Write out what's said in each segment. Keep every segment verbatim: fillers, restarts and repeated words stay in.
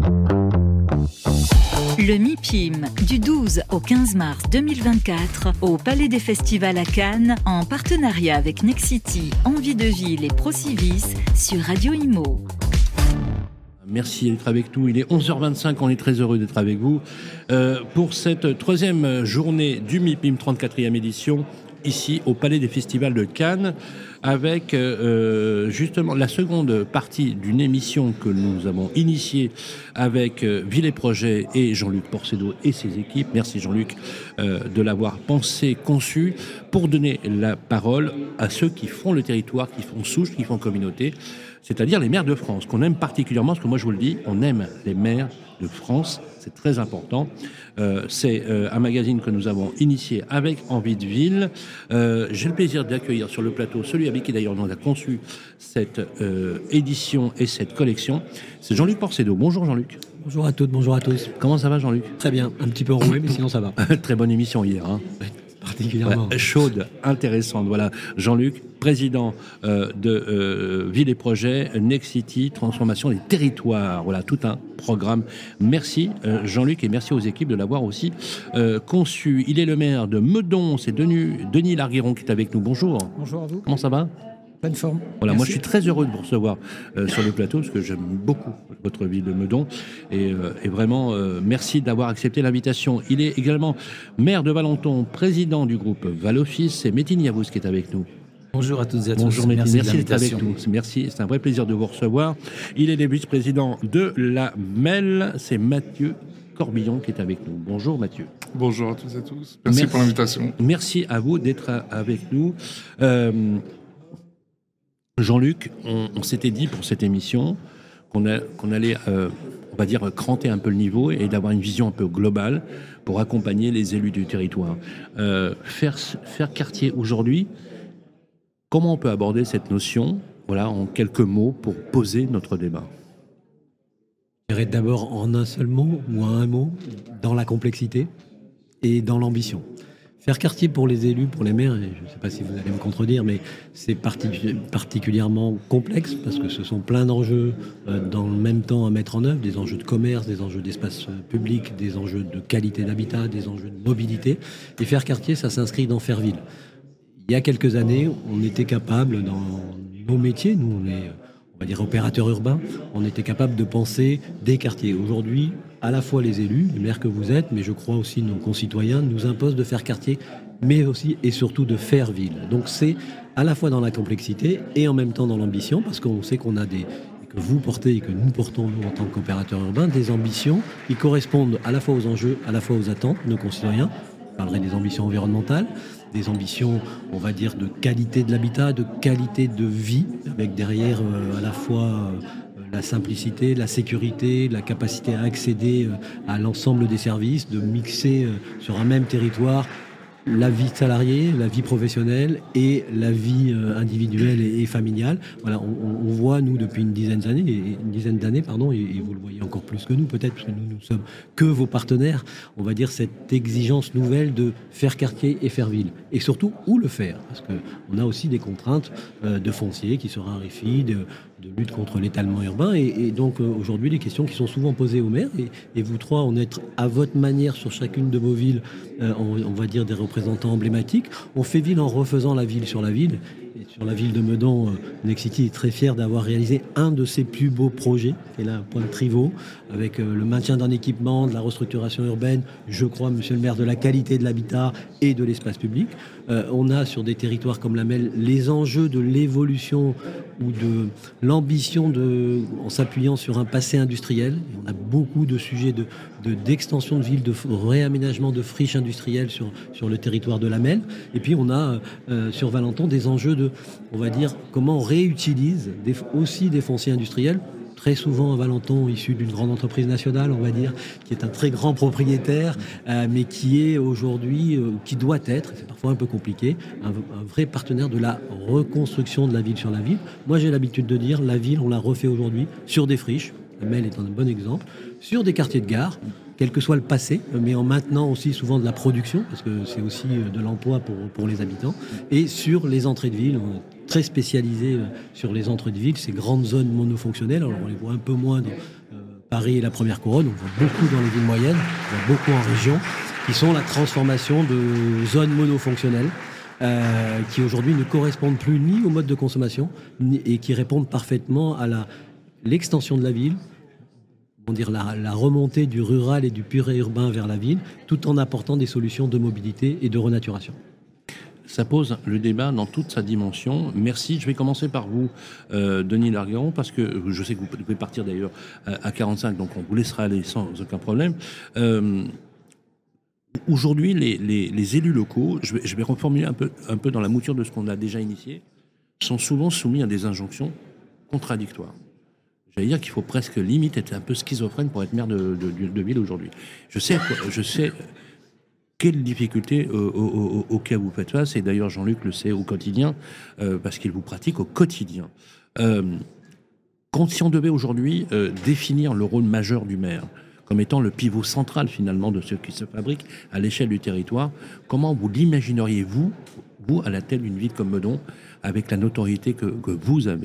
Le MIPIM, du douze au quinze mars deux mille vingt-quatre, au Palais des Festivals à Cannes, en partenariat avec Nexity, Envie de Ville et Procivis, sur Radio Imo. Merci d'être avec nous. Il est onze heures vingt-cinq, on est très heureux d'être avec vous euh, pour cette troisième journée du MIPIM, trente-quatrième édition, ici au Palais des Festivals de Cannes, avec euh, justement la seconde partie d'une émission que nous avons initiée avec euh, Ville et Projet et Jean-Luc Porcedo et ses équipes. Merci Jean-Luc euh, de l'avoir pensé, conçu, pour donner la parole à ceux qui font le territoire, qui font souche, qui font communauté, c'est-à-dire les maires de France, qu'on aime particulièrement, parce que moi je vous le dis, on aime les maires de France, c'est très important. Euh, c'est euh, un magazine que nous avons initié avec Envie de Ville. Euh, j'ai le plaisir d'accueillir sur le plateau celui avec qui d'ailleurs on a conçu cette euh, édition et cette collection. C'est Jean-Luc Porcedo. Bonjour Jean-Luc. Bonjour à toutes, bonjour à tous. Comment ça va Jean-Luc ? Très bien, un petit peu enroué, mais sinon ça va. Très bonne émission hier. Hein. Particulièrement. Ouais, chaude, intéressante. Voilà, Jean-Luc, président euh, de euh, Ville et Projet, Nexity, transformation des territoires. Voilà, tout un programme. Merci euh, Jean-Luc et merci aux équipes de l'avoir aussi euh, conçu. Il est le maire de Meudon, c'est Denis, Denis Larguiron qui est avec nous. Bonjour. Bonjour à vous. Comment ça va ? Pleine forme. Voilà, Merci. moi je suis très heureux de vous recevoir euh, sur le plateau parce que j'aime beaucoup votre ville de Meudon et, euh, et vraiment euh, merci d'avoir accepté l'invitation. Il est également maire de Valenton, président du groupe Valoffice. C'est Métine Yavuz qui est avec nous. Bonjour à toutes et à tous. Bonjour Métine, merci, merci d'être avec l'invitation. nous. Merci, c'est un vrai plaisir de vous recevoir. Il est le vice-président de la M E L, c'est Mathieu Corbillon qui est avec nous. Bonjour Mathieu. Bonjour à toutes et à tous. Merci, merci pour l'invitation. Merci à vous d'être avec nous. Euh, Jean-Luc, on, on s'était dit pour cette émission qu'on, a, qu'on allait, euh, on va dire, cranter un peu le niveau et d'avoir une vision un peu globale pour accompagner les élus du territoire. Euh, faire, faire quartier aujourd'hui, comment on peut aborder cette notion, voilà, en quelques mots pour poser notre débat ? Je dirais d'abord en un seul mot ou en un mot, dans la complexité et dans l'ambition. Faire quartier pour les élus, pour les maires, et je ne sais pas si vous allez me contredire, mais c'est partic- particulièrement complexe parce que ce sont plein d'enjeux euh, dans le même temps à mettre en œuvre, des enjeux de commerce, des enjeux d'espace public, des enjeux de qualité d'habitat, des enjeux de mobilité. Et faire quartier, ça s'inscrit dans faire ville. Il y a quelques années, on était capable, dans nos métiers, nous on est, on va dire, opérateurs urbains, on était capable de penser des quartiers. Aujourd'hui, à la fois les élus, les maires que vous êtes, mais je crois aussi nos concitoyens, nous imposent de faire quartier, mais aussi et surtout de faire ville. Donc c'est à la fois dans la complexité et en même temps dans l'ambition, parce qu'on sait qu'on a des, que vous portez et que nous portons, nous, en tant qu'opérateurs urbains, des ambitions qui correspondent à la fois aux enjeux, à la fois aux attentes de nos concitoyens. Je parlerai des ambitions environnementales, des ambitions, on va dire, de qualité de l'habitat, de qualité de vie, avec derrière euh, à la fois euh, la simplicité, la sécurité, la capacité à accéder euh, à l'ensemble des services, de mixer euh, sur un même territoire la vie salariée, la vie professionnelle et la vie euh, individuelle et, et familiale. Voilà, on, on voit, nous, depuis une dizaine d'années, et, une dizaine d'années, pardon, et, et vous le voyez encore plus que nous, peut-être, parce que nous, nous sommes que vos partenaires, on va dire cette exigence nouvelle de faire quartier et faire ville. Et surtout, où le faire ? Parce qu'on a aussi des contraintes euh, de foncier qui se raréfient, de, de lutte contre l'étalement urbain. Et, et donc, euh, aujourd'hui, les questions qui sont souvent posées aux maires, et, et vous trois, on est à votre manière sur chacune de vos villes, euh, on, on va dire des représentants emblématiques. On fait ville en refaisant la ville sur la ville. Et sur la ville de Meudon, euh, Nexity est très fier d'avoir réalisé un de ses plus beaux projets, qui est là, Pointe Trivaux, avec euh, le maintien d'un équipement, de la restructuration urbaine, je crois, monsieur le maire, de la qualité de l'habitat et de l'espace public. Euh, on a sur des territoires comme la M E L les enjeux de l'évolution ou de l'ambition de, en s'appuyant sur un passé industriel. Et on a beaucoup de sujets de, de, d'extension de ville, de réaménagement de friches industrielles sur, sur le territoire de la M E L. Et puis on a euh, sur Valenton des enjeux de, on va dire, comment on réutilise des, aussi des fonciers industriels, très souvent à Valenton, issu d'une grande entreprise nationale, on va dire, qui est un très grand propriétaire, euh, mais qui est aujourd'hui, euh, qui doit être, c'est parfois un peu compliqué, un, un vrai partenaire de la reconstruction de la ville sur la ville. Moi, j'ai l'habitude de dire, la ville, on la refait aujourd'hui sur des friches, la M E L est un bon exemple, sur des quartiers de gare, quel que soit le passé, mais en maintenant aussi souvent de la production, parce que c'est aussi de l'emploi pour, pour les habitants, et sur les entrées de ville. On est très spécialisé sur les entrées de ville, ces grandes zones monofonctionnelles, alors on les voit un peu moins dans, euh, Paris est la première couronne, on voit beaucoup dans les villes moyennes, on voit beaucoup en région, qui sont la transformation de zones monofonctionnelles euh, qui aujourd'hui ne correspondent plus ni au mode de consommation ni, et qui répondent parfaitement à la, l'extension de la ville, on dire la, la remontée du rural et du périurbain vers la ville, tout en apportant des solutions de mobilité et de renaturation. Ça pose le débat dans toute sa dimension. Merci. Je vais commencer par vous, euh, Denis Largueron, parce que je sais que vous pouvez partir d'ailleurs à quarante-cinq, donc on vous laissera aller sans aucun problème. Euh, aujourd'hui, les, les, les élus locaux, je vais, je vais reformuler un peu, un peu dans la mouture de ce qu'on a déjà initié, sont souvent soumis à des injonctions contradictoires. J'allais dire qu'il faut presque limite être un peu schizophrène pour être maire de, de, de ville aujourd'hui. Je sais, je sais quelles difficultés euh, au, au, auxquelles vous faites face, et d'ailleurs Jean-Luc le sait au quotidien, euh, parce qu'il vous pratique au quotidien. Euh, quand si on devait aujourd'hui euh, définir le rôle majeur du maire, comme étant le pivot central finalement de ce qui se fabrique à l'échelle du territoire, comment vous l'imagineriez-vous, vous, à la tête d'une ville comme Meudon, avec la notoriété que, que vous avez ?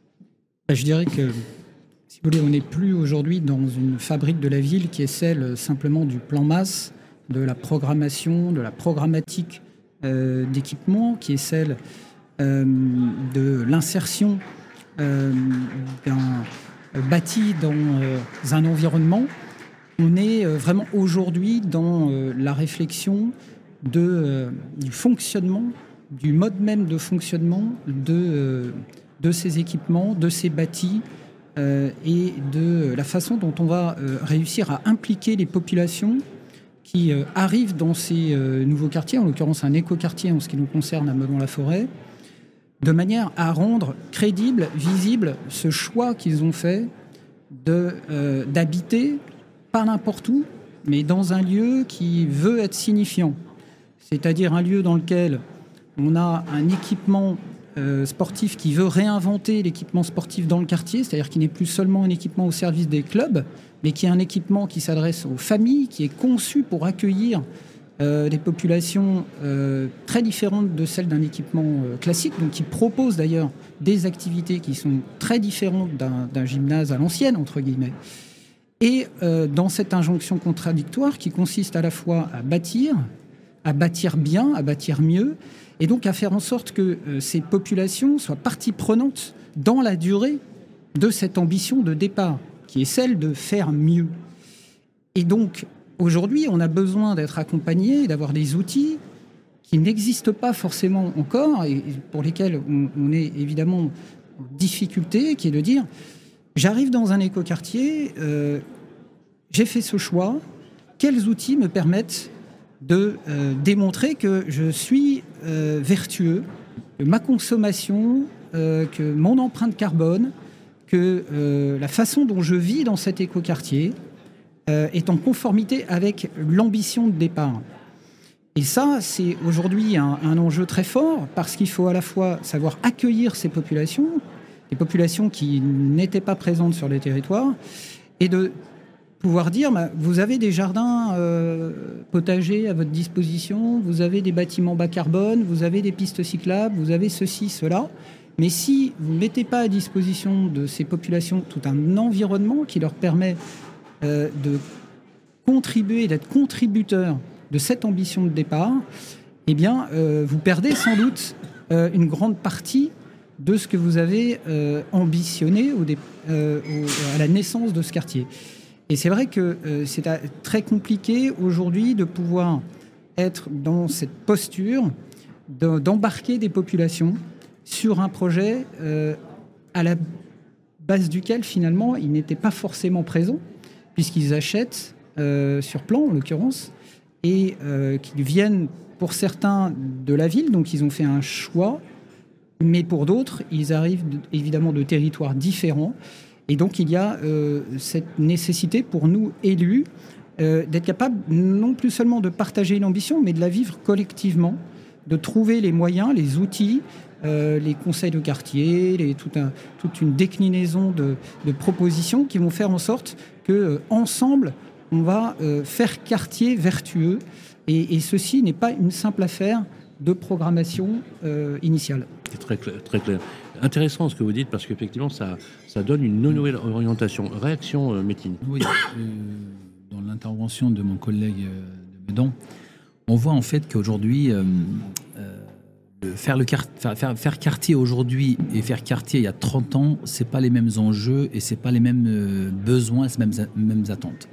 Je dirais que, si vous voulez, on n'est plus aujourd'hui dans une fabrique de la ville qui est celle simplement du plan masse, de la programmation, de la programmatique euh, d'équipement, qui est celle euh, de l'insertion euh, d'un bâti dans euh, un environnement. On est euh, vraiment aujourd'hui dans euh, la réflexion de, euh, du fonctionnement, du mode même de fonctionnement de, euh, de ces équipements, de ces bâtis euh, et de la façon dont on va euh, réussir à impliquer les populations qui euh, arrivent dans ces euh, nouveaux quartiers, en l'occurrence un écoquartier en ce qui nous concerne à Meudon-la-Forêt, de manière à rendre crédible, visible ce choix qu'ils ont fait de, euh, d'habiter, pas n'importe où, mais dans un lieu qui veut être signifiant. C'est-à-dire un lieu dans lequel on a un équipement euh, sportif qui veut réinventer l'équipement sportif dans le quartier, c'est-à-dire qui n'est plus seulement un équipement au service des clubs, mais qui est un équipement qui s'adresse aux familles, qui est conçu pour accueillir euh, des populations euh, très différentes de celles d'un équipement euh, classique, donc qui propose d'ailleurs des activités qui sont très différentes d'un, d'un gymnase à l'ancienne, entre guillemets. Et euh, dans cette injonction contradictoire qui consiste à la fois à bâtir, à bâtir bien, à bâtir mieux, et donc à faire en sorte que euh, ces populations soient partie prenante dans la durée de cette ambition de départ, qui est celle de faire mieux. Et donc, aujourd'hui, on a besoin d'être accompagné, d'avoir des outils qui n'existent pas forcément encore, et pour lesquels on, on est évidemment en difficulté, qui est de dire, j'arrive dans un écoquartier, euh, j'ai fait ce choix, quels outils me permettent de euh, démontrer que je suis euh, vertueux, que ma consommation, euh, que mon empreinte carbone, que euh, la façon dont je vis dans cet écoquartier euh, est en conformité avec l'ambition de départ. Et ça, c'est aujourd'hui un, un enjeu très fort, parce qu'il faut à la fois savoir accueillir ces populations, des populations qui n'étaient pas présentes sur les territoires, et de pouvoir dire, bah, vous avez des jardins euh, potagers à votre disposition, vous avez des bâtiments bas carbone, vous avez des pistes cyclables, vous avez ceci, cela. Mais si vous ne mettez pas à disposition de ces populations tout un environnement qui leur permet euh, de contribuer, d'être contributeurs de cette ambition de départ, eh bien, euh, vous perdez sans doute euh, une grande partie de ce que vous avez euh, ambitionné au dé- euh, au, à la naissance de ce quartier. Et c'est vrai que euh, c'est très compliqué aujourd'hui de pouvoir être dans cette posture de, d'embarquer des populations sur un projet euh, à la base duquel, finalement, ils n'étaient pas forcément présents, puisqu'ils achètent euh, sur plan, en l'occurrence, et euh, qu'ils viennent, pour certains, de la ville, donc ils ont fait un choix, mais pour d'autres, ils arrivent de, évidemment de territoires différents, et donc il y a euh, cette nécessité pour nous, élus, euh, d'être capables non plus seulement de partager une ambition, mais de la vivre collectivement, de trouver les moyens, les outils, Euh, les conseils de quartier, les, tout un, toute une déclinaison de, de propositions qui vont faire en sorte que euh, ensemble, on va euh, faire quartier vertueux. Et, et ceci n'est pas une simple affaire de programmation euh, initiale. C'est très clair, très clair. intéressant ce que vous dites, parce qu'effectivement, ça, ça donne une nouvelle orientation. Réaction, euh, Métine. Oui, euh, dans l'intervention de mon collègue euh, de Meudon, on voit en fait qu'aujourd'hui, euh, euh, faire, le quart- faire, faire, faire quartier aujourd'hui et faire quartier il y a trente ans, c'est pas les mêmes enjeux et c'est pas les mêmes euh, besoins, les mêmes, mêmes attentes.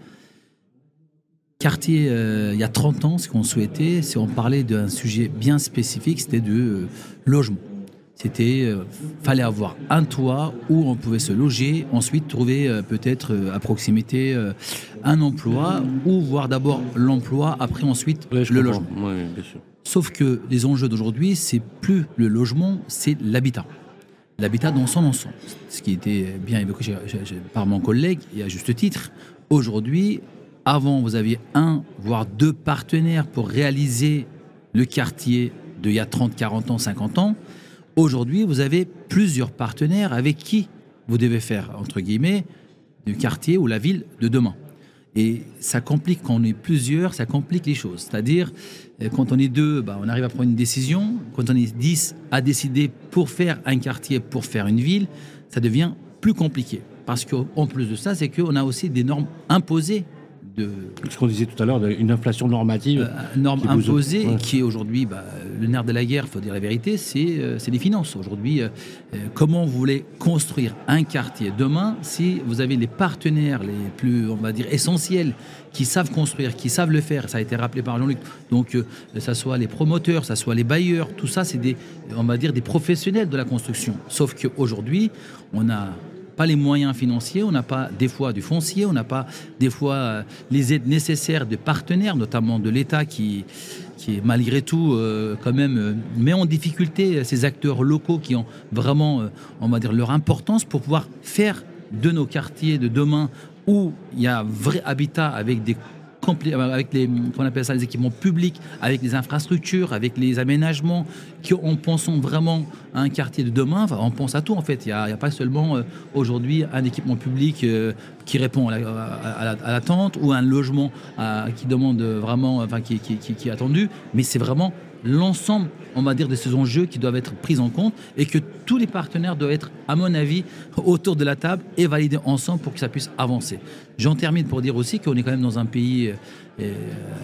Quartier, euh, il y a trente ans, ce qu'on souhaitait, c'est on parlait d'un sujet bien spécifique, c'était de euh, logement. C'était, euh, fallait avoir un toit où on pouvait se loger, ensuite trouver euh, peut-être euh, à proximité euh, un emploi, ou voir d'abord l'emploi, après ensuite Ouais, je le comprends. logement. Ouais, bien sûr. Sauf que les enjeux d'aujourd'hui, c'est plus le logement, c'est l'habitat. L'habitat dans son ensemble. Ce qui était bien évoqué chez- chez- chez- par mon collègue, et à juste titre. Aujourd'hui, avant, vous aviez un, voire deux partenaires pour réaliser le quartier d'il y a trente, quarante ans, cinquante ans. Aujourd'hui, vous avez plusieurs partenaires avec qui vous devez faire, entre guillemets, du quartier ou la ville de demain. Et ça complique, quand on est plusieurs, ça complique les choses. C'est-à-dire, euh, quand on est deux, bah, on arrive à prendre une décision. Quand on est dix à décider pour faire un quartier, pour faire une ville, ça devient plus compliqué. Parce qu'en plus de ça, c'est qu'on a aussi des normes imposées de Ce qu'on disait tout à l'heure, une inflation normative. euh, normes qui vous- imposées, Ouais. qui est aujourd'hui bah, le nerf de la guerre, il faut dire la vérité, c'est euh, c'est les finances. Aujourd'hui, euh, euh, comment vous voulez construire un quartier demain si vous avez les partenaires les plus, on va dire, essentiels qui savent construire, qui savent le faire. Ça a été rappelé par Jean-Luc. Donc, euh, ça soit les promoteurs, ça soit les bailleurs, tout ça, c'est des, on va dire, des professionnels de la construction. Sauf qu'aujourd'hui, on a pas les moyens financiers, on n'a pas des fois du foncier, on n'a pas des fois euh, les aides nécessaires de partenaires, notamment de l'État qui, qui est malgré tout euh, quand même euh, met en difficulté ces acteurs locaux qui ont vraiment, euh, on va dire, leur importance pour pouvoir faire de nos quartiers de demain où il y a vrai habitat avec des compli- avec les, qu'on appelle ça, les équipements publics, avec les infrastructures, avec les aménagements, qui, en pensant vraiment à un quartier de demain, enfin, on pense à tout en fait. Il n'y a, il y a pas seulement euh, aujourd'hui un équipement public euh, qui répond à, la, à, la, à l'attente ou un logement euh, qui demande vraiment, enfin, qui, qui, qui, qui est attendu, mais c'est vraiment l'ensemble, on va dire, de ces enjeux qui doivent être pris en compte et que tous les partenaires doivent être, à mon avis, autour de la table et valider ensemble pour que ça puisse avancer. J'en termine pour dire aussi qu'on est quand même dans un pays... Euh, euh,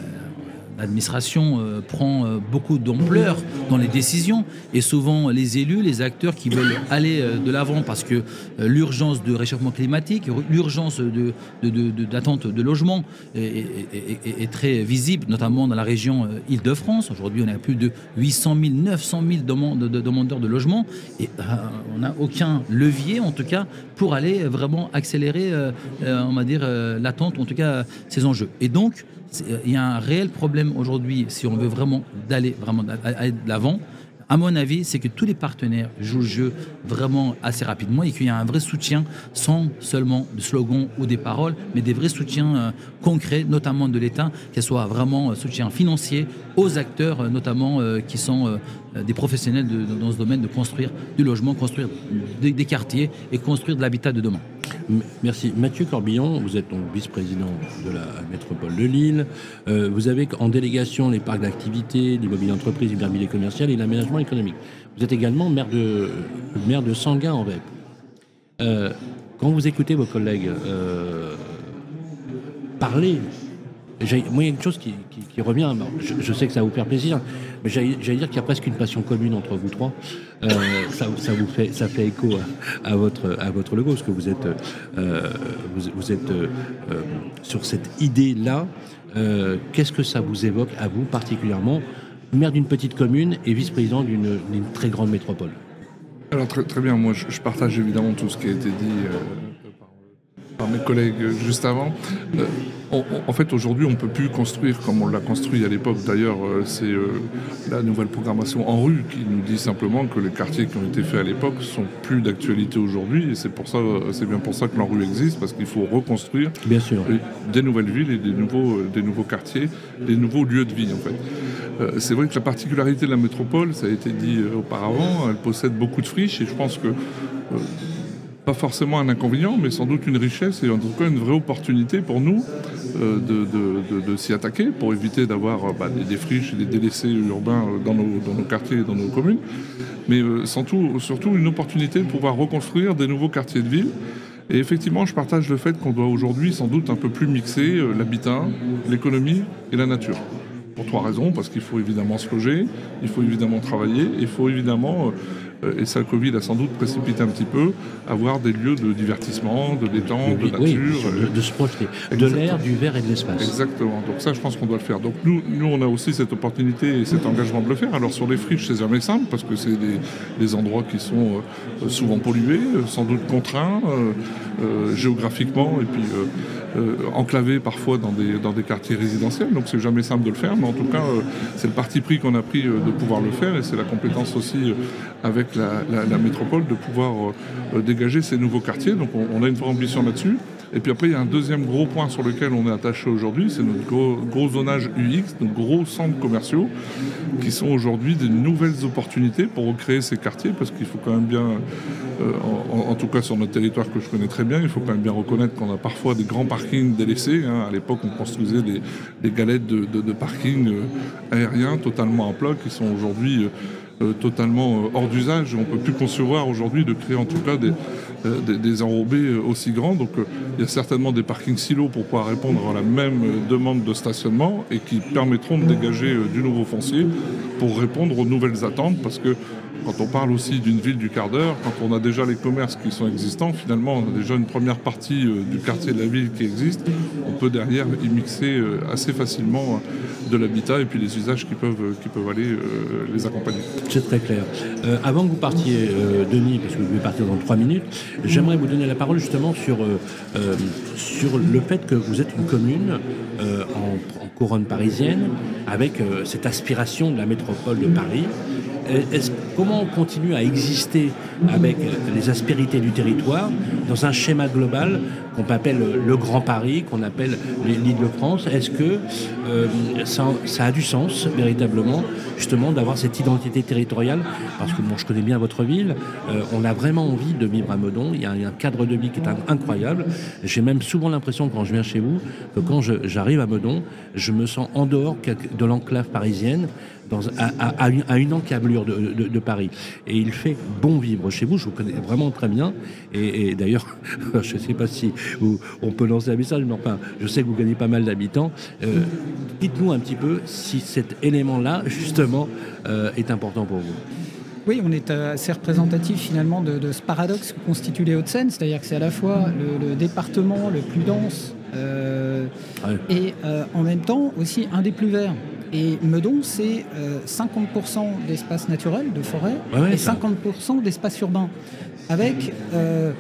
l'administration euh, prend euh, beaucoup d'ampleur dans les décisions et souvent les élus, les acteurs qui veulent aller euh, de l'avant parce que euh, l'urgence de réchauffement climatique, l'urgence de, de, de, de, d'attente de logement est, est, est, est très visible, notamment dans la région euh, Île-de-France. Aujourd'hui, on a plus de huit cent mille, neuf cent mille demandes, de, de demandeurs de logement et euh, on n'a aucun levier, en tout cas, pour aller vraiment accélérer, euh, euh, on va dire, euh, l'attente, en tout cas, ces enjeux. Et donc, il y a un réel problème aujourd'hui, si on veut vraiment d'aller vraiment aller de l'avant. À mon avis, c'est que tous les partenaires jouent le jeu vraiment assez rapidement et qu'il y a un vrai soutien, sans seulement des slogans ou des paroles, mais des vrais soutiens euh, concrets, notamment de l'État, qu'elle soit vraiment euh, soutien financier aux acteurs, euh, notamment euh, qui sont euh, des professionnels de, de, dans ce domaine de construire du logement, construire des, des quartiers et construire de l'habitat de demain. Merci. Mathieu Corbillon, vous êtes donc vice-président de la métropole de Lille. Euh, vous avez en délégation les parcs d'activité, l'immobilier d'entreprise, l'immobilier commercial et l'aménagement économique. Vous êtes également maire de, maire de Sanguin en Vèpres. Euh, quand vous écoutez vos collègues euh, parler, j'ai, moi il y a quelque chose qui, qui, qui revient, bon, je, je sais que ça va vous faire plaisir, mais j'allais, j'allais dire qu'il y a presque une passion commune entre vous trois. Euh, ça, ça vous fait, ça fait écho à, à votre, à votre logo, parce que vous êtes, euh, vous, vous êtes euh, sur cette idée-là. Euh, qu'est-ce que ça vous évoque à vous particulièrement, maire d'une petite commune et vice-président d'une, d'une très grande métropole? Alors très, très bien, moi je, je partage évidemment tout ce qui a été dit euh, par, par mes collègues juste avant. Euh, on, on, en fait aujourd'hui on ne peut plus construire comme on l'a construit à l'époque. D'ailleurs euh, c'est euh, la nouvelle programmation en rue qui nous dit simplement que les quartiers qui ont été faits à l'époque sont plus d'actualité aujourd'hui et c'est, pour ça, c'est bien pour ça que l'ANRU existe, parce qu'il faut reconstruire bien sûr des nouvelles villes et des nouveaux, des nouveaux quartiers, des nouveaux lieux de vie en fait. Euh, c'est vrai que la particularité de la métropole, ça a été dit euh, auparavant, elle possède beaucoup de friches et je pense que euh, pas forcément un inconvénient, mais sans doute une richesse et en tout cas une vraie opportunité pour nous euh, de, de, de, de s'y attaquer pour éviter d'avoir bah, des, des friches et des délaissés urbains dans nos, dans nos quartiers et dans nos communes. Mais euh, sans tout, surtout une opportunité de pouvoir reconstruire des nouveaux quartiers de ville. Et effectivement, je partage le fait qu'on doit aujourd'hui sans doute un peu plus mixer euh, l'habitat, l'économie et la nature. Pour trois raisons, parce qu'il faut évidemment se loger, il faut évidemment travailler, il faut évidemment, euh, et ça le Covid a sans doute précipité un petit peu, avoir des lieux de divertissement, de détente, de nature. Oui, de, de se projeter. De l'air, du verre et de l'espace. Exactement. Donc ça, je pense qu'on doit le faire. Donc nous, nous, on a aussi cette opportunité et cet engagement de le faire. Alors sur les friches, c'est jamais simple, parce que c'est des, des endroits qui sont euh, souvent pollués, sans doute contraints, euh, euh, géographiquement, et puis euh, euh, enclavés parfois dans des, dans des quartiers résidentiels. Donc c'est jamais simple de le faire, mais en tout cas, euh, c'est le parti pris qu'on a pris euh, de pouvoir le faire, et c'est la compétence aussi euh, avec la, la, la métropole de pouvoir euh, dégager ces nouveaux quartiers. Donc on, on a une vraie ambition là-dessus. Et puis après, il y a un deuxième gros point sur lequel on est attaché aujourd'hui, c'est notre gros, gros zonage U X, nos gros centres commerciaux, qui sont aujourd'hui des nouvelles opportunités pour recréer ces quartiers, parce qu'il faut quand même bien, euh, en, en tout cas sur notre territoire que je connais très bien, il faut quand même bien reconnaître qu'on a parfois des grands parkings délaissés. Hein. À l'époque, on construisait des, des galettes de, de, de parking euh, aériens totalement à plat, qui sont aujourd'hui euh, Euh, totalement euh, hors d'usage. On ne peut plus concevoir aujourd'hui de créer en tout cas des, euh, des, des enrobés euh, aussi grands. Donc euh, il y a certainement des parkings silos pour pouvoir répondre à la même euh, demande de stationnement et qui permettront de dégager euh, du nouveau foncier pour répondre aux nouvelles attentes, parce que quand on parle aussi d'une ville du quart d'heure, quand on a déjà les commerces qui sont existants, finalement on a déjà une première partie euh, du quartier de la ville qui existe. On peut derrière y mixer euh, assez facilement euh, de l'habitat et puis les usages qui peuvent, euh, qui peuvent aller euh, les accompagner. C'est très clair. Euh, avant que vous partiez, euh, Denis, parce que vous devez partir dans trois minutes, j'aimerais vous donner la parole justement sur, euh, euh, sur le fait que vous êtes une commune euh, en, en couronne parisienne, avec euh, cette aspiration de la métropole de Paris. Est-ce, comment on continue à exister avec les aspérités du territoire dans un schéma global qu'on appelle le Grand Paris, qu'on appelle l'Île-de-France? Est-ce que euh, ça, ça a du sens véritablement justement d'avoir cette identité territoriale? Parce que bon, je connais bien votre ville, euh, on a vraiment envie de vivre à Meudon, il y a un, un cadre de vie qui est incroyable. J'ai même souvent l'impression quand je viens chez vous que quand je, j'arrive à Meudon, je me sens en dehors de l'enclave parisienne, Dans, à, à, à une encablure de, de, de Paris. Et il fait bon vivre chez vous, je vous connais vraiment très bien. Et, et d'ailleurs, je ne sais pas si vous, on peut lancer un message, mais enfin, je sais que vous gagnez pas mal d'habitants. Euh, dites-nous un petit peu si cet élément-là, justement, euh, est important pour vous. Oui, on est assez représentatif finalement de, de ce paradoxe que constituent les Hauts-de-Seine, c'est-à-dire que c'est à la fois le, le département le plus dense euh, ouais. et euh, en même temps aussi un des plus verts. Et Meudon, c'est euh, cinquante pour cent d'espace naturel, de forêt, ouais, ouais, et cinquante pour cent d'espace urbain, avec euh,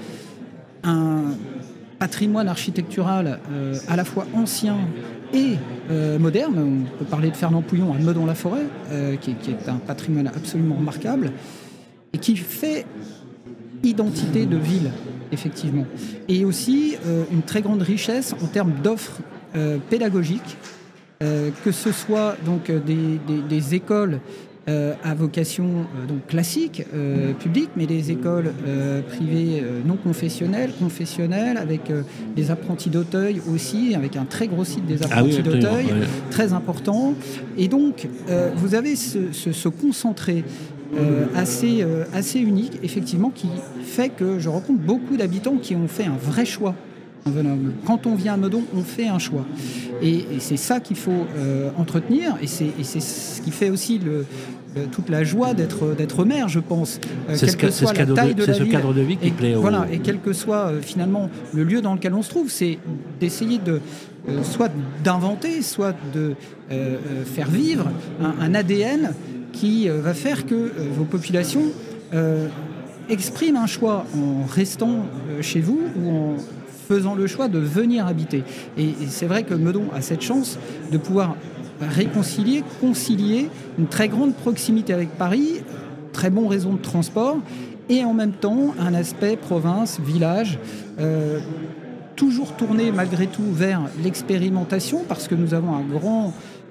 un patrimoine architectural euh, à la fois ancien et euh, moderne. On peut parler de Fernand Pouillon à Meudon-la-Forêt, euh, qui, qui est un patrimoine absolument remarquable, et qui fait identité de ville, effectivement. Et aussi euh, une très grande richesse en termes d'offres euh, pédagogiques, Euh, que ce soit donc euh, des, des, des écoles euh, à vocation euh, donc classique, euh, publique, mais des écoles euh, privées euh, non confessionnelles, confessionnelles, avec euh, des apprentis d'Auteuil aussi, avec un très gros site des apprentis ah oui, d'Auteuil, ouais. très important. Et donc, euh, vous avez ce, ce, ce concentré euh, assez, euh, assez unique, effectivement, qui fait que je rencontre beaucoup d'habitants qui ont fait un vrai choix. Quand on vient à Meudon, on fait un choix. Et, et c'est ça qu'il faut euh, entretenir. Et c'est, et c'est ce qui fait aussi le, le, toute la joie d'être, d'être maire, je pense. Euh, c'est, ce, que soit c'est, la taille de, de c'est la ce cadre de vie qui et, plaît au... Voilà, et quel que soit euh, finalement le lieu dans lequel on se trouve, c'est d'essayer de, euh, soit d'inventer, soit de euh, faire vivre un, un A D N qui euh, va faire que euh, vos populations euh, expriment un choix en restant euh, chez vous ou en faisant le choix de venir habiter. Et, et c'est vrai que Meudon a cette chance de pouvoir réconcilier, concilier une très grande proximité avec Paris, très bon réseau de transport, et en même temps un aspect province, village, euh, toujours tourné malgré tout vers l'expérimentation, parce que nous avons un grand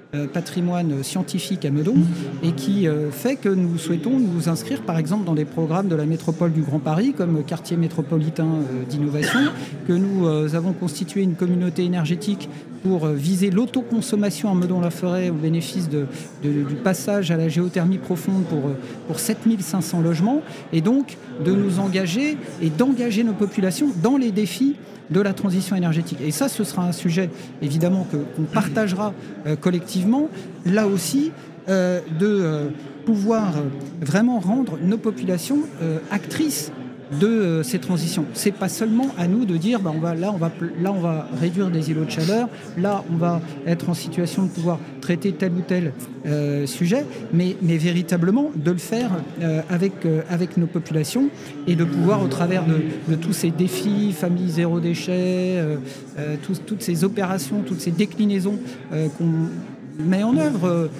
euh, patrimoine scientifique à Meudon et qui euh, fait que nous souhaitons nous inscrire par exemple dans des programmes de la métropole du Grand Paris comme quartier métropolitain euh, d'innovation, que nous euh, avons constitué une communauté énergétique pour euh, viser l'autoconsommation à Meudon-la-Forêt au bénéfice de, de, du passage à la géothermie profonde pour, pour sept mille cinq cents logements, et donc de nous engager et d'engager nos populations dans les défis de la transition énergétique. Et ça, ce sera un sujet, évidemment, que, qu'on partagera euh, collectivement, là aussi, euh, de euh, pouvoir euh, vraiment rendre nos populations euh, actrices de euh, ces transitions. C'est pas seulement à nous de dire bah, on va, là, on va, là on va réduire des îlots de chaleur, là on va être en situation de pouvoir traiter tel ou tel euh, sujet, mais, mais véritablement de le faire euh, avec, euh, avec nos populations et de pouvoir au travers de, de tous ces défis, famille zéro déchet, euh, euh, tous, toutes ces opérations, toutes ces déclinaisons euh, qu'on met en œuvre, euh,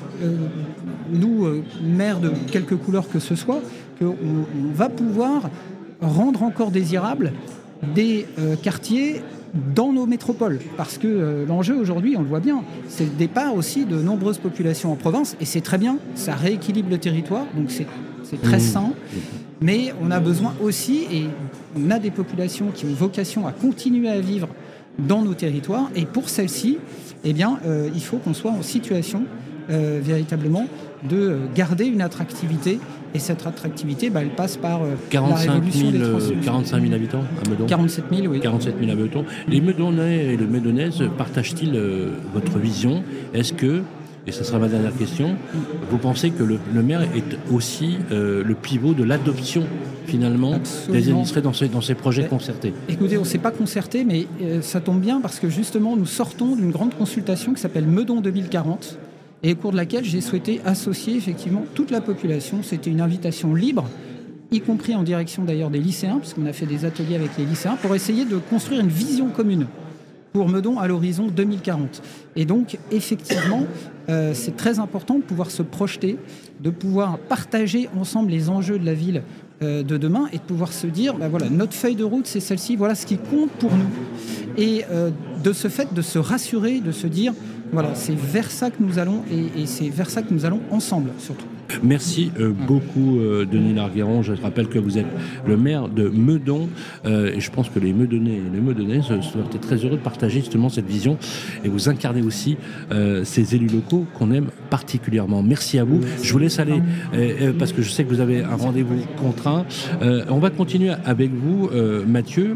nous, euh, maires de quelque couleur que ce soit, qu'on on va pouvoir rendre encore désirables des euh, quartiers dans nos métropoles. Parce que euh, l'enjeu aujourd'hui, on le voit bien, c'est le départ aussi de nombreuses populations en province, et c'est très bien, ça rééquilibre le territoire, donc c'est, c'est très sain, mais on a besoin aussi, et on a des populations qui ont vocation à continuer à vivre dans nos territoires, et pour celles-ci, eh bien, euh, il faut qu'on soit en situation euh, véritablement de garder une attractivité. Et cette attractivité, bah, elle passe par euh, la révolution des transports. quarante-cinq mille habitants à Meudon. quarante-sept mille, oui. quarante-sept mille habitants. Les Meudonnais et les Meudonnaises partagent-ils euh, votre vision ? Est-ce que, et ce sera ma dernière question, vous pensez que le, le maire est aussi euh, le pivot de l'adoption, finalement, Absolument. des administrés dans ces, dans ces projets euh, concertés ? Écoutez, on ne s'est pas concerté, mais euh, ça tombe bien parce que justement, nous sortons d'une grande consultation qui s'appelle Meudon deux mille quarante. Et au cours de laquelle j'ai souhaité associer effectivement toute la population. C'était une invitation libre, y compris en direction d'ailleurs des lycéens, puisqu'on a fait des ateliers avec les lycéens, pour essayer de construire une vision commune pour Meudon à l'horizon deux mille quarante. Et donc, effectivement, euh, c'est très important de pouvoir se projeter, de pouvoir partager ensemble les enjeux de la ville euh, de demain et de pouvoir se dire, bah voilà, notre feuille de route, c'est celle-ci, voilà ce qui compte pour nous. Et euh, de ce fait, de se rassurer, de se dire, voilà, c'est vers ça que nous allons et, et c'est vers ça que nous allons ensemble, surtout. Merci euh, beaucoup, euh, Denis Larguéron. Je rappelle que vous êtes le maire de Meudon euh, et je pense que les Meudonnais et les Meudonnaises doivent être très heureux de partager justement cette vision et vous incarnez aussi euh, ces élus locaux qu'on aime particulièrement. Merci à vous. Je vous laisse aller euh, parce que je sais que vous avez un rendez-vous contraint. Euh, on va continuer avec vous, euh, Mathieu.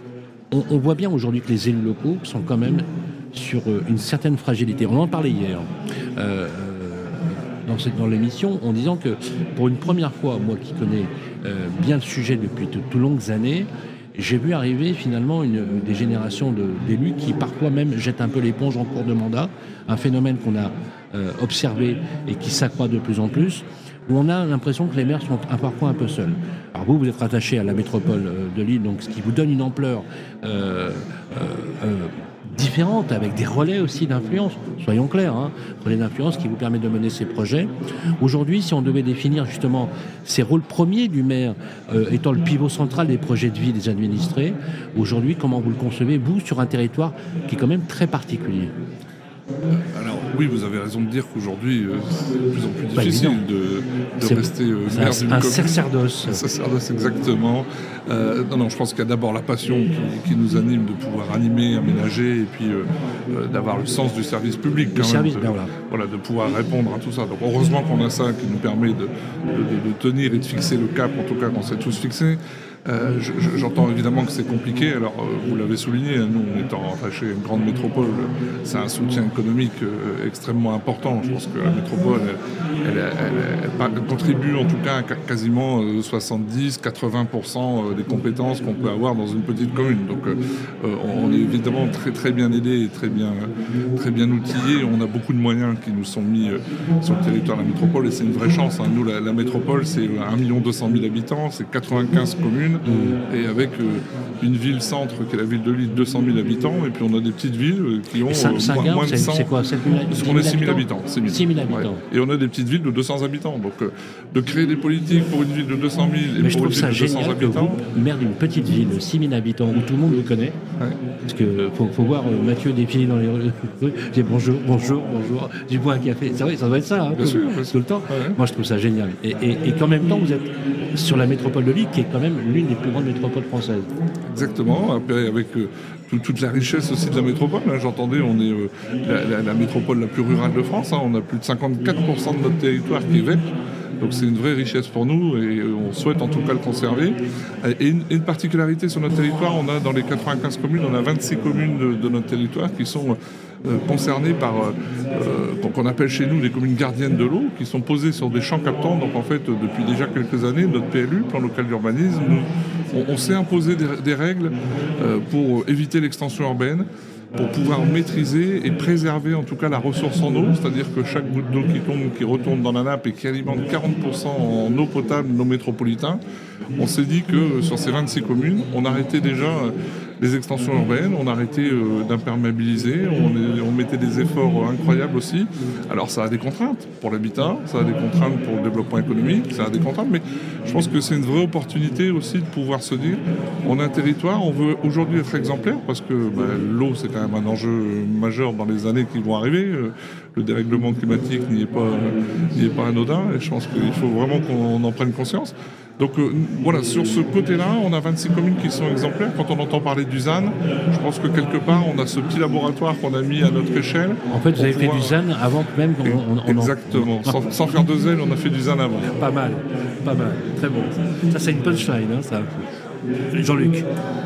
On, on voit bien aujourd'hui que les élus locaux sont quand même sur une certaine fragilité. On en parlait hier euh, dans, cette, dans l'émission en disant que pour une première fois, moi qui connais euh, bien le sujet depuis de, de longues années, j'ai vu arriver finalement une, des générations de, d'élus qui parfois même jettent un peu l'éponge en cours de mandat, un phénomène qu'on a euh, observé et qui s'accroît de plus en plus, où on a l'impression que les maires sont parfois un peu seuls. Alors vous, vous êtes rattaché à la métropole de Lille, donc ce qui vous donne une ampleur euh, euh, euh, différente, avec des relais aussi d'influence, soyons clairs, hein, relais d'influence qui vous permet de mener ces projets. Aujourd'hui, si on devait définir justement ces rôles premiers du maire euh, étant le pivot central des projets de vie des administrés, aujourd'hui, comment vous le concevez, vous, sur un territoire qui est quand même très particulier ? Alors oui, vous avez raison de dire qu'aujourd'hui, euh, c'est de plus en plus difficile de, de rester euh, maire un, d'une un commune. sacerdoce. Un sacerdoce, exactement. Euh, non, non, je pense qu'il y a d'abord la passion qui, qui nous anime de pouvoir animer, aménager, et puis euh, euh, d'avoir le sens du service public. Le quand service, même, ben de, voilà. voilà, de pouvoir répondre à tout ça. Donc heureusement qu'on a ça qui nous permet de, de, de, de tenir et de fixer le cap, en tout cas qu'on s'est tous fixés. Euh, je, je, j'entends évidemment que c'est compliqué. Alors, euh, vous l'avez souligné, nous, étant rattachés à une grande métropole, c'est un soutien économique euh, extrêmement important. Je pense que la métropole, elle, elle, elle, elle, elle contribue en tout cas à quasiment euh, soixante-dix à quatre-vingts pour cent des compétences qu'on peut avoir dans une petite commune. Donc, euh, on est évidemment très très bien aidés et très bien, très bien outillés. On a beaucoup de moyens qui nous sont mis euh, sur le territoire de la métropole et c'est une vraie chance. Hein. Nous, la, la métropole, c'est un million deux cent mille habitants, c'est quatre-vingt-quinze communes. communes, mmh. et avec euh, une ville-centre qui est la ville de Lille, deux cent mille habitants, et puis on a des petites villes qui ont euh, moins, moins de cent. C'est quoi, on est six mille habitants. six mille habitants. Ouais. Et on a des petites villes de deux cents habitants. Donc euh, de créer des politiques pour une ville de deux cent mille et Mais pour une ville de deux cents habitants. Que vous, maire d'une petite ville de six mille habitants où tout le monde vous connaît, ouais. Parce qu'il faut, faut voir euh, Mathieu défiler dans les rues, dire bonjour, bonjour, bonjour, du bois un café. C'est vrai, ça doit être ça, hein, bien tout, sûr, bien tout le temps. Ouais. Moi je trouve ça génial. Et, et, et qu'en même temps vous êtes sur la métropole de Lille, qui est quand même l'une des plus grandes métropoles françaises. Exactement, après avec euh, tout, toute la richesse aussi de la métropole. Hein, j'entendais, on est euh, la, la, la métropole la plus rurale de France, hein, on a plus de cinquante-quatre pour cent de notre territoire qui est vert. Donc c'est une vraie richesse pour nous et on souhaite en tout cas le conserver. Et une, une particularité sur notre territoire, on a dans les quatre-vingt-quinze communes, on a vingt-six communes de, de notre territoire qui sont euh, concernées par, euh, qu'on appelle chez nous les communes gardiennes de l'eau, qui sont posées sur des champs captants. Donc en fait, depuis déjà quelques années, notre P L U, plan local d'urbanisme, on, on s'est imposé des, des règles euh, pour éviter l'extension urbaine, pour pouvoir maîtriser et préserver en tout cas la ressource en eau, c'est-à-dire que chaque goutte d'eau qui tombe, qui retourne dans la nappe et qui alimente quarante pour cent en eau potable nos métropolitains, on s'est dit que sur ces vingt-six communes, on arrêtait déjà les extensions urbaines, on arrêtait euh, d'imperméabiliser, on, est, on mettait des efforts incroyables aussi. Alors ça a des contraintes pour l'habitat, ça a des contraintes pour le développement économique, ça a des contraintes, mais je pense que c'est une vraie opportunité aussi de pouvoir se dire, on a un territoire, on veut aujourd'hui être exemplaire, parce que bah, l'eau c'est quand même un enjeu majeur dans les années qui vont arriver. Le dérèglement climatique n'y est pas, n'y est pas anodin, et je pense qu'il faut vraiment qu'on en prenne conscience. Donc euh, voilà, sur ce côté-là, on a vingt-six communes qui sont exemplaires. Quand on entend parler du Z A N, je pense que quelque part, on a ce petit laboratoire qu'on a mis à notre échelle. En fait, vous avez pouvoir... fait du Z A N avant que même qu'on... On, on Exactement. En... Sans, sans faire de zèle, on a fait du Z A N avant. Pas mal, pas mal. Très bon. Ça, c'est une punchline, hein, ça. Jean-Luc.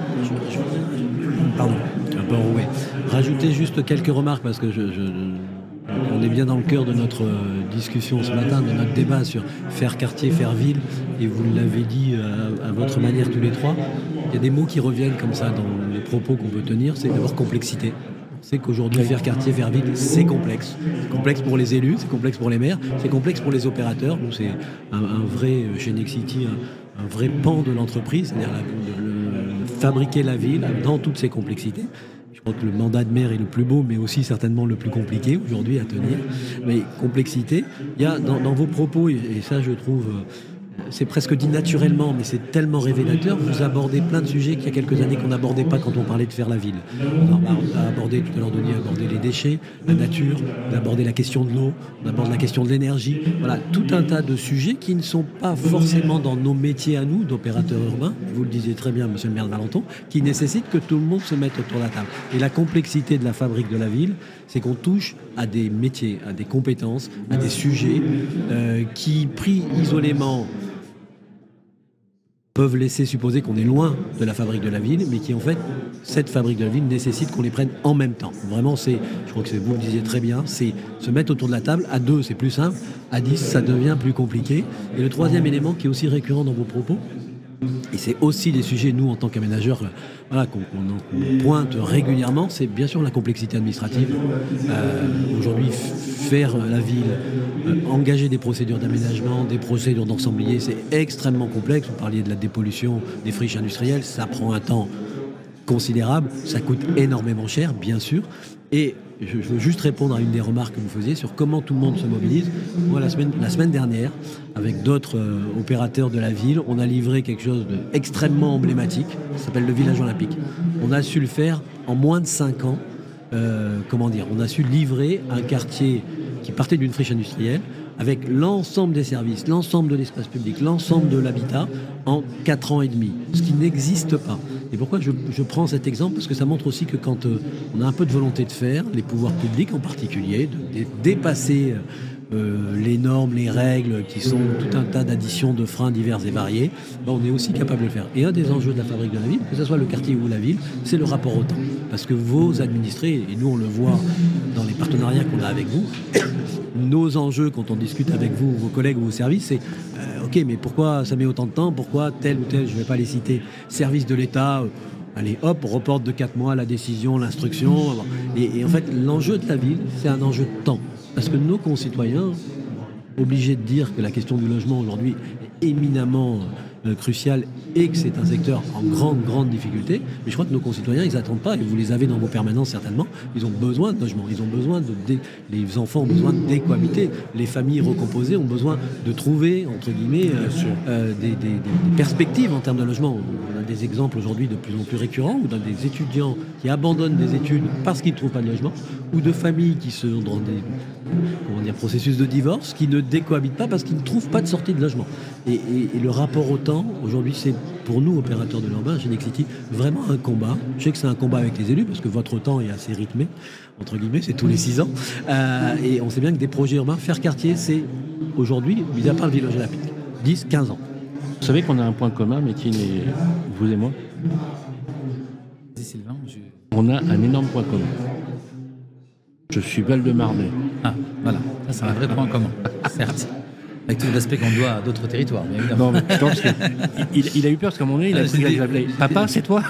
Pardon, un peu enroué. Rajouter juste quelques remarques, parce que je... je... on est bien dans le cœur de notre discussion ce matin, de notre débat sur faire quartier, faire ville, et vous l'avez dit à, à votre manière tous les trois. Il y a des mots qui reviennent comme ça dans les propos qu'on peut tenir, c'est d'abord complexité. On sait qu'aujourd'hui, faire quartier, faire ville, c'est complexe. C'est complexe pour les élus, c'est complexe pour les maires, c'est complexe pour les opérateurs. Nous, c'est un, un vrai, chez Nexity, un, un vrai pan de l'entreprise, c'est-à-dire la, le, le, fabriquer la ville dans toutes ses complexités. Je crois que le mandat de maire est le plus beau, mais aussi certainement le plus compliqué aujourd'hui à tenir. Mais complexité, il y a dans, dans vos propos, et, et ça je trouve, euh, c'est presque dit naturellement, mais c'est tellement révélateur, vous abordez plein de sujets qu'il y a quelques années qu'on n'abordait pas quand on parlait de faire la ville. Alors, bah, on a abordé, tout à l'heure Denis a abordé les déchets, la nature, on a abordé la question de l'eau, on aborde la question de l'énergie. Voilà, tout un tas de sujets qui ne sont pas forcément dans nos métiers à nous, d'opérateurs urbains, vous le disiez très bien, monsieur le maire de Valenton, qui nécessitent que tout le monde se mette autour de la table. Et la complexité de la fabrique de la ville, c'est qu'on touche à des métiers, à des compétences, à des sujets euh, qui, pris isolément, peuvent laisser supposer qu'on est loin de la fabrique de la ville, mais qui en fait, cette fabrique de la ville nécessite qu'on les prenne en même temps. Vraiment, c'est, je crois que c'est, vous le disiez très bien, c'est se mettre autour de la table. À deux, c'est plus simple. À dix, ça devient plus compliqué. Et le troisième élément qui est aussi récurrent dans vos propos, et c'est aussi des sujets, nous, en tant qu'aménageurs, voilà, qu'on, qu'on pointe régulièrement, c'est bien sûr la complexité administrative. Euh, aujourd'hui, f- faire la ville, euh, engager des procédures d'aménagement, des procédures d'ensemblier, c'est extrêmement complexe. Vous parliez de la dépollution des friches industrielles, ça prend un temps considérable, ça coûte énormément cher, bien sûr. Et je veux juste répondre à une des remarques que vous faisiez sur comment tout le monde se mobilise. Moi, la semaine, la semaine dernière, avec d'autres euh, opérateurs de la ville, on a livré quelque chose d'extrêmement emblématique, ça s'appelle le village olympique. On a su le faire en moins de cinq ans. Euh, comment dire, on a su livrer un quartier qui partait d'une friche industrielle avec l'ensemble des services, l'ensemble de l'espace public, l'ensemble de l'habitat en quatre ans et demi, ce qui n'existe pas. Et pourquoi je, je prends cet exemple ? Parce que ça montre aussi que quand euh, on a un peu de volonté de faire, les pouvoirs publics en particulier, de, de dépasser euh, les normes, les règles, qui sont tout un tas d'additions de freins divers et variés, ben on est aussi capable de le faire. Et un des enjeux de la fabrique de la ville, que ce soit le quartier ou la ville, c'est le rapport au temps. Parce que vos administrés, et nous on le voit dans les partenariats qu'on a avec vous, nos enjeux quand on discute avec vous, vos collègues ou vos services, c'est euh, ok, mais pourquoi ça met autant de temps ? Pourquoi tel ou tel, je ne vais pas les citer, service de l'État, euh, allez hop, reporte de quatre mois la décision, l'instruction. Et, et en fait, l'enjeu de la ville, c'est un enjeu de temps. Parce que nos concitoyens, obligés de dire que la question du logement aujourd'hui est éminemment euh, crucial et que c'est un secteur en grande, grande difficulté. Mais je crois que nos concitoyens, ils n'attendent pas, et vous les avez dans vos permanences certainement, ils ont besoin de logement, ils ont besoin de... Dé... Les enfants ont besoin de décohabiter, les familles recomposées ont besoin de trouver, entre guillemets, euh, euh, des, des, des, des perspectives en termes de logement. On a des exemples aujourd'hui de plus en plus récurrents, où dans des étudiants qui abandonnent des études parce qu'ils ne trouvent pas de logement, ou de familles qui sont dans des comment dire, processus de divorce, qui ne décohabitent pas parce qu'ils ne trouvent pas de sortie de logement. Et, et, et le rapport au temps, aujourd'hui, c'est pour nous, opérateurs de l'urbain, chez Nexity, vraiment un combat. Je sais que c'est un combat avec les élus, parce que votre temps est assez rythmé, entre guillemets, c'est tous les six ans. Euh, et on sait bien que des projets urbains, faire quartier, c'est aujourd'hui, mis à part le village olympique, dix, quinze ans. Vous savez qu'on a un point commun, Métine et vous et moi. Sylvain, je... On a un énorme point commun. Je suis Val-de-Marnais. Ah, voilà, ça c'est un vrai point commun, certes. Avec tout l'aspect qu'on doit à d'autres territoires, bien évidemment. Non, mais je pense qu'il il, il a eu peur parce qu'à un moment donné, il a pris la appelé Papa, c'est toi.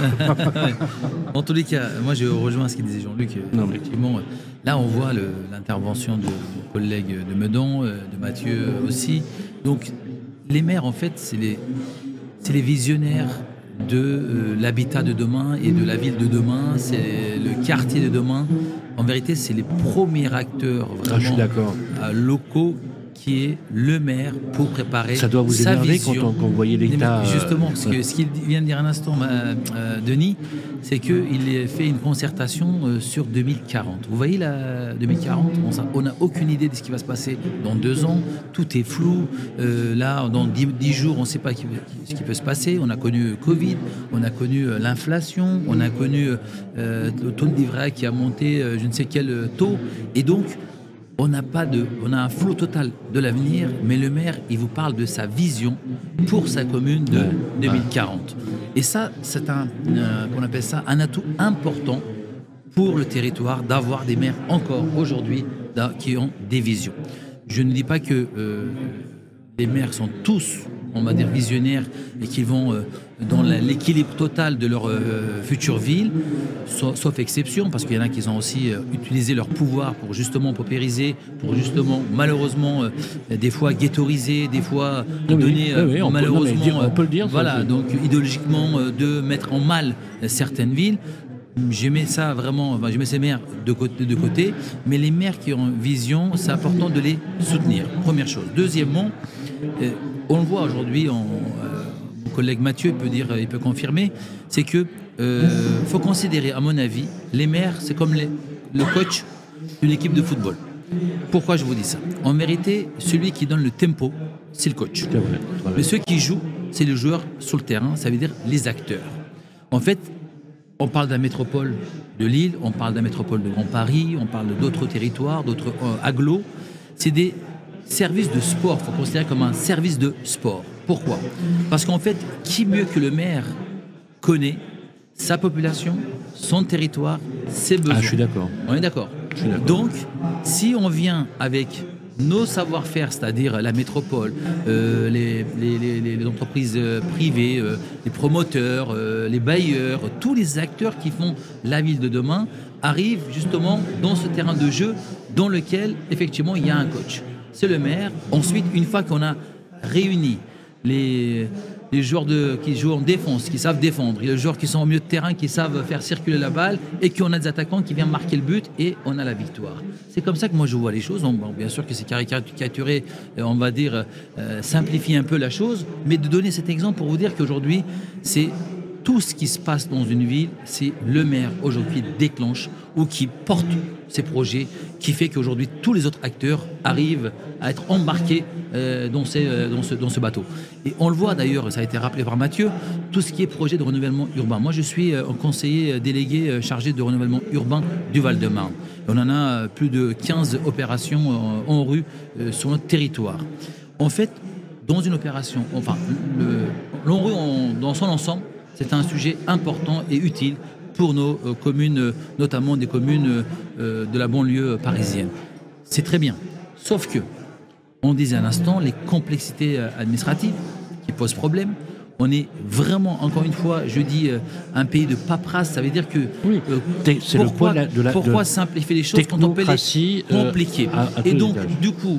En tous les cas, moi je rejoins ce qu'il disait Jean-Luc. Non, mais... Effectivement, là on voit le, l'intervention de mon collègue de Meudon, de Mathieu aussi. Donc les maires, en fait, c'est les, c'est les visionnaires de euh, l'habitat de demain et de la ville de demain, c'est le quartier de demain. En vérité, c'est les premiers acteurs vraiment ah, je suis d'accord. Euh, locaux qui est le maire pour préparer ça doit vous sa énerver vision. Quand, on, quand vous voyez l'État. Justement, euh, ce, que, ce qu'il vient de dire un instant, euh, Denis, c'est qu'il fait une concertation euh, sur deux mille quarante. Vous voyez la deux mille quarante, on n'a aucune idée de ce qui va se passer dans deux ans. Tout est flou. Euh, là, dans dix jours, on ne sait pas qui, ce qui peut se passer. On a connu Covid, on a connu euh, l'inflation, on a connu euh, le taux de livret A qui a monté euh, je ne sais quel taux. Et donc, On n'a pas de, on a un flou total de l'avenir, mais le maire, il vous parle de sa vision pour sa commune de deux mille quarante. Et ça, c'est un, euh, qu'on appelle ça, un atout important pour le territoire d'avoir des maires encore aujourd'hui qui ont des visions. Je ne dis pas que euh, les maires sont tous, on va dire, visionnaires et qu'ils vont euh, dans la, l'équilibre total de leur euh, future ville, sauf, sauf exception, parce qu'il y en a qui ont aussi euh, utilisé leur pouvoir pour justement paupériser, pour justement, malheureusement, euh, des fois ghettoiser, des fois oui, donner, oui, oui, on malheureusement, peut, non, dire, on peut le dire. Voilà, ça, donc idéologiquement, euh, de mettre en mal euh, certaines villes. Je mets ça vraiment, enfin, je mets ces maires de côté, de côté, mais les maires qui ont une vision, c'est important de les soutenir, première chose. Deuxièmement, euh, on le voit aujourd'hui, on, euh, mon collègue Mathieu peut dire, il peut confirmer, c'est que euh, faut considérer, à mon avis, les maires, c'est comme les, le coach d'une équipe de football. Pourquoi je vous dis ça? En vérité, celui qui donne le tempo, c'est le coach. C'est vrai, c'est vrai. Mais ceux qui jouent, c'est le joueur sur le terrain, ça veut dire les acteurs. En fait, on parle de la métropole de Lille, on parle de la métropole de Grand Paris, on parle d'autres territoires, d'autres euh, agglos. C'est des services de sport, il faut considérer comme un service de sport. Pourquoi? Parce qu'en fait, qui mieux que le maire connaît sa population, son territoire, ses besoins. Ah, je suis d'accord. On est d'accord. Je suis d'accord. Donc, si on vient avec nos savoir-faire, c'est-à-dire la métropole, euh, les, les, les, les entreprises privées, euh, les promoteurs, euh, les bailleurs, tous les acteurs qui font la ville de demain arrivent justement dans ce terrain de jeu dans lequel, effectivement, il y a un coach. C'est le maire. Ensuite, une fois qu'on a réuni les, les joueurs de, qui jouent en défense, qui savent défendre, et les joueurs qui sont au milieu de terrain, qui savent faire circuler la balle, et qu'on a des attaquants qui viennent marquer le but, et on a la victoire. C'est comme ça que moi je vois les choses. Bon, bien sûr que c'est caricaturé, on va dire, euh, simplifier un peu la chose, mais de donner cet exemple pour vous dire qu'aujourd'hui, c'est tout ce qui se passe dans une ville, c'est le maire aujourd'hui qui déclenche ou qui porte ces projets, qui fait qu'aujourd'hui tous les autres acteurs arrivent à être embarqués euh, dans, ces, euh, dans, ce, dans ce bateau. Et on le voit d'ailleurs, ça a été rappelé par Mathieu, tout ce qui est projet de renouvellement urbain. Moi je suis euh, conseiller délégué euh, chargé de renouvellement urbain du Val-de-Marne. On en a euh, plus de quinze opérations euh, en rue euh, sur notre territoire. En fait, dans une opération, enfin, le, l'Enrue en, dans son ensemble, c'est un sujet important et utile pour nos euh, communes, euh, notamment des communes euh, de la banlieue parisienne. C'est très bien. Sauf que, on disait à l'instant, les complexités euh, administratives qui posent problème. On est vraiment, encore une fois, je dis, euh, un pays de paperasse. Ça veut dire que oui, euh, c'est pourquoi, le poids de la, pourquoi de simplifier les choses quand on peut les compliquer euh, à, à Et donc, étages. du coup,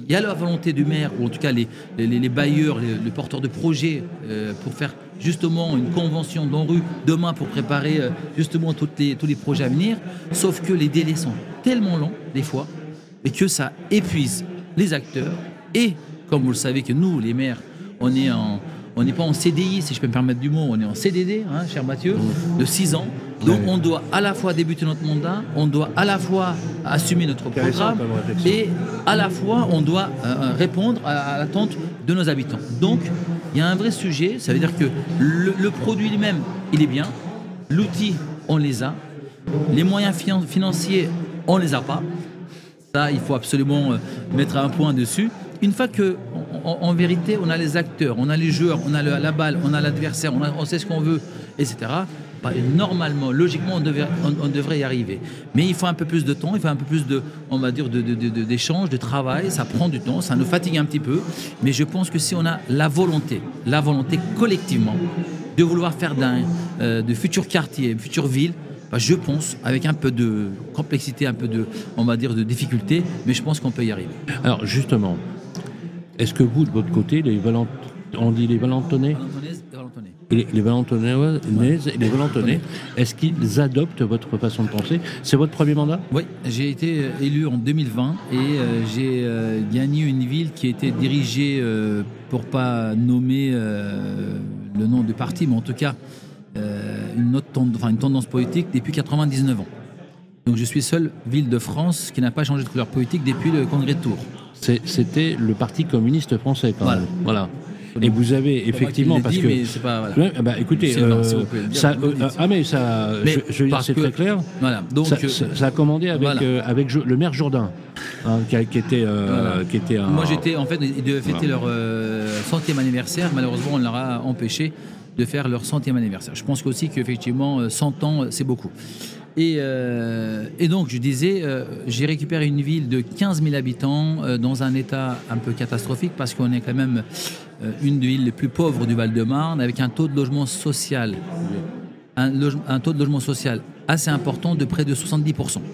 il y a la volonté du maire, ou en tout cas les, les, les bailleurs, les, les porteurs de projets, euh, pour faire justement une convention d'ANRU demain pour préparer euh, justement toutes les, tous les projets à venir. Sauf que les délais sont tellement longs, des fois, et que ça épuise les acteurs. Et, comme vous le savez que nous, les maires, on est en... On n'est pas en C D I, si je peux me permettre du mot, on est en C D D, hein, cher Mathieu, de six ans. Donc on doit à la fois débuter notre mandat, on doit à la fois assumer notre programme et à la fois on doit euh, répondre à, à l'attente de nos habitants. Donc il y a un vrai sujet, ça veut dire que le, le produit lui-même, il est bien, l'outil, on les a, les moyens finan- financiers, on les a pas. Ça, il faut absolument euh, mettre un point dessus. Une fois que, en, en vérité, on a les acteurs, on a les joueurs, on a le, la balle, on a l'adversaire, on, a, on sait ce qu'on veut, et cetera. Bah, normalement, logiquement, on, devait, on, on devrait y arriver. Mais il faut un peu plus de temps, il faut un peu plus de, on va dire, de, de, de, de, d'échange, de travail. Ça prend du temps, ça nous fatigue un petit peu. Mais je pense que si on a la volonté, la volonté collectivement, de vouloir faire d'un, euh, de futurs quartiers, futures villes, bah, je pense, avec un peu de complexité, un peu de, on va dire, de difficulté, mais je pense qu'on peut y arriver. Alors justement, est-ce que vous, de votre côté, les Valent... on dit les Valentonais et les, les Valentonaises et les Valentonais, est-ce qu'ils adoptent votre façon de penser? C'est votre premier mandat? Oui, j'ai été élu en deux mille vingt et euh, j'ai euh, gagné une ville qui était dirigée, euh, pour pas nommer euh, le nom du parti, mais en tout cas euh, une, autre tend... enfin, une tendance politique depuis quatre-vingt-dix-neuf ans. Donc je suis seule ville de France qui n'a pas changé de couleur politique depuis le congrès de Tours. C'est, c'était le Parti communiste français quand voilà. même. Voilà. Et vous avez effectivement, parce dit, que mais c'est pas, voilà. ouais, bah écoutez, euh, ça, euh, ah mais ça, mais je, je veux dire, c'est que, très clair. Voilà. Donc ça, ça, ça a commandé avec voilà. euh, avec le maire Jourdain, hein, qui, qui était euh, voilà. qui était un... Moi j'étais en fait, ils devaient fêter voilà. leur euh, centième anniversaire. Malheureusement, on leur a empêché de faire leur centième anniversaire. Je pense aussi qu'effectivement, cent ans, c'est beaucoup. Et, euh, et donc, je disais, euh, j'ai récupéré une ville de quinze mille habitants euh, dans un état un peu catastrophique parce qu'on est quand même euh, une des villes les plus pauvres du Val-de-Marne avec un taux de logement social, un, loge, un taux de logement social assez important de près de soixante-dix pour cent.